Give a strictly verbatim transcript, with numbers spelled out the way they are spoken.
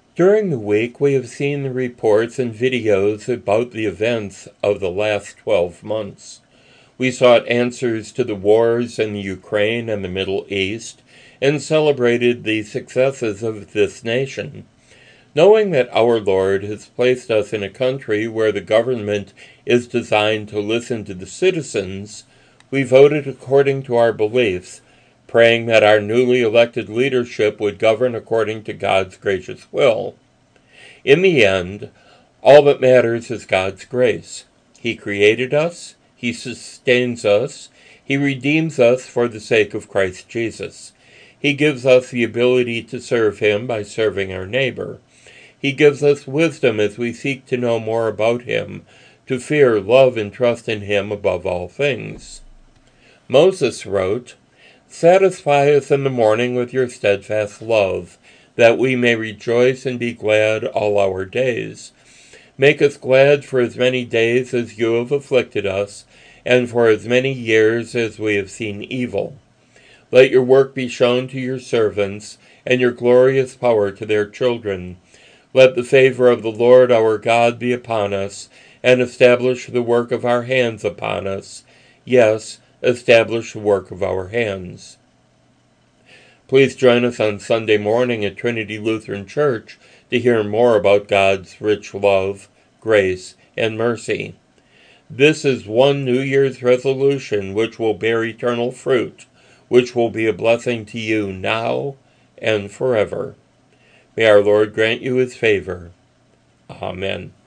During the week, we have seen the reports and videos about the events of the last twelve months. We sought answers to the wars in the Ukraine and the Middle East, and celebrated the successes of this nation. Knowing that our Lord has placed us in a country where the government is designed to listen to the citizens, we voted according to our beliefs, praying that our newly elected leadership would govern according to God's gracious will. In the end, all that matters is God's grace. He created us, He sustains us, He redeems us for the sake of Christ Jesus. He gives us the ability to serve Him by serving our neighbor. He gives us wisdom as we seek to know more about Him, to fear, love, and trust in Him above all things. Moses wrote, "Satisfy us in the morning with your steadfast love, that we may rejoice and be glad all our days. Make us glad for as many days as you have afflicted us, and for as many years as we have seen evil. Let your work be shown to your servants, and your glorious power to their children. Let the favor of the Lord our God be upon us, and establish the work of our hands upon us. Yes, establish the work of our hands." Please join us on Sunday morning at Trinity Lutheran Church to hear more about God's rich love, grace, and mercy. This is one New Year's resolution which will bear eternal fruit, which will be a blessing to you now and forever. May our Lord grant you His favor. Amen.